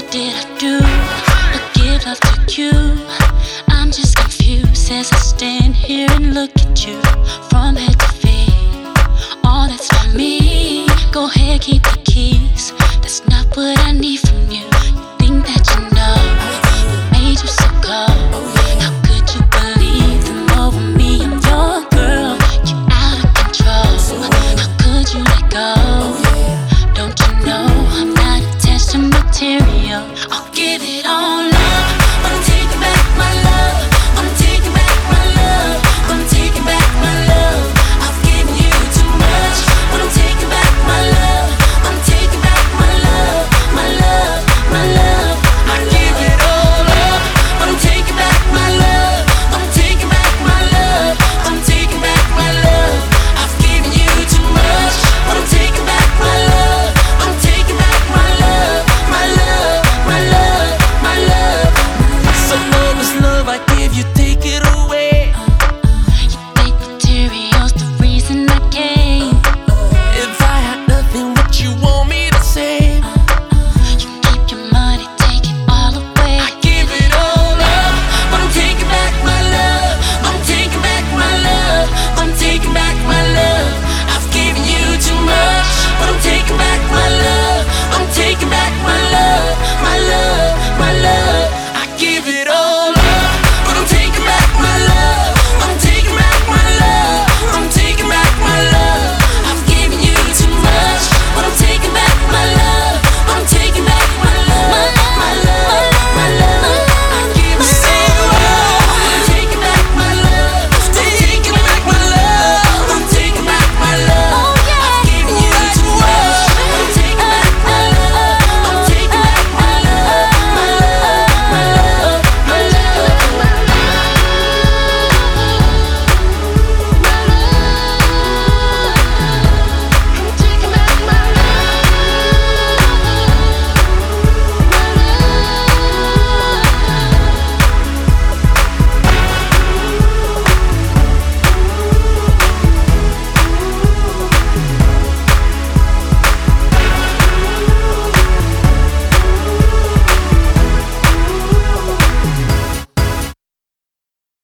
did I do but give love to you? I'm just confused as I stand here and look at you from head to feet. All that's for me, go ahead, keep the keys. That's not what I need from you.